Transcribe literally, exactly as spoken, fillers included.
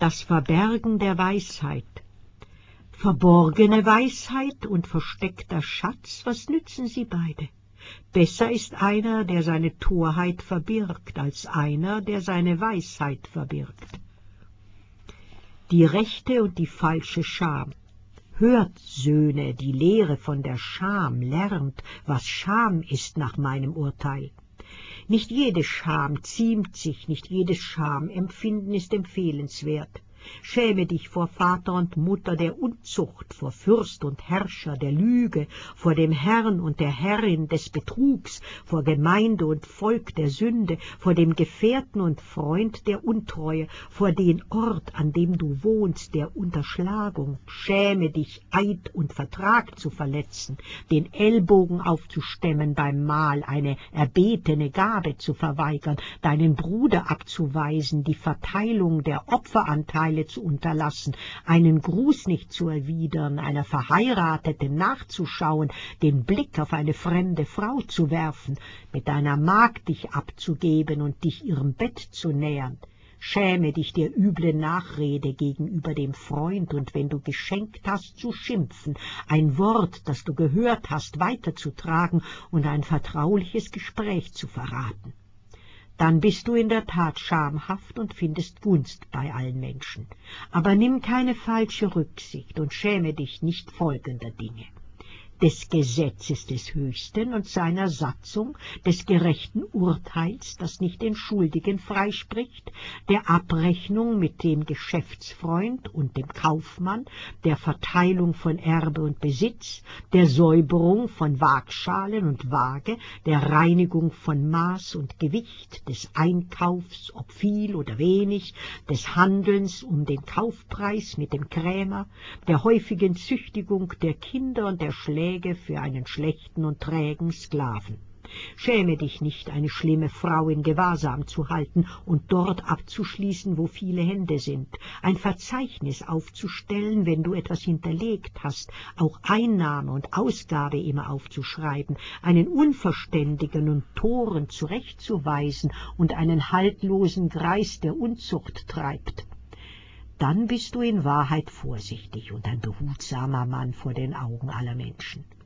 das Verbergen der Weisheit. Verborgene Weisheit und versteckter Schatz, was nützen sie beide? Besser ist einer, der seine Torheit verbirgt, als einer, der seine Weisheit verbirgt. Die rechte und die falsche Scham. Hört, Söhne, die Lehre von der Scham, lernt, was Scham ist nach meinem Urteil. Nicht jede Scham ziemt sich, nicht jedes Schamempfinden ist empfehlenswert. Schäme dich vor Vater und Mutter der Unzucht, vor Fürst und Herrscher der Lüge, vor dem Herrn und der Herrin des Betrugs, vor Gemeinde und Volk der Sünde, vor dem Gefährten und Freund der Untreue, vor den Ort, an dem du wohnst, der Unterschlagung. Schäme dich, Eid und Vertrag zu verletzen, den Ellbogen aufzustemmen beim Mahl, eine erbetene Gabe zu verweigern, deinen Bruder abzuweisen, die Verteilung der Opferanteile zu unterlassen, einen Gruß nicht zu erwidern, einer Verheirateten nachzuschauen, den Blick auf eine fremde Frau zu werfen, mit deiner Magd dich abzugeben und dich ihrem Bett zu nähern. Schäme dich der üble Nachrede gegenüber dem Freund und wenn du geschenkt hast, zu schimpfen, ein Wort, das du gehört hast, weiterzutragen und ein vertrauliches Gespräch zu verraten. Dann bist du in der Tat schamhaft und findest Gunst bei allen Menschen. Aber nimm keine falsche Rücksicht und schäme dich nicht folgender Dinge: des Gesetzes des Höchsten und seiner Satzung, des gerechten Urteils, das nicht den Schuldigen freispricht, der Abrechnung mit dem Geschäftsfreund und dem Kaufmann, der Verteilung von Erbe und Besitz, der Säuberung von Waagschalen und Waage, der Reinigung von Maß und Gewicht, des Einkaufs, ob viel oder wenig, des Handelns um den Kaufpreis mit dem Krämer, der häufigen Züchtigung der Kinder und der Schläge für einen schlechten und trägen Sklaven. Schäme dich nicht, eine schlimme Frau in Gewahrsam zu halten und dort abzuschließen, wo viele Hände sind, ein Verzeichnis aufzustellen, wenn du etwas hinterlegt hast, auch Einnahme und Ausgabe immer aufzuschreiben, einen Unverständigen und Toren zurechtzuweisen und einen haltlosen Greis, der Unzucht treibt. Dann bist du in Wahrheit vorsichtig und ein behutsamer Mann vor den Augen aller Menschen.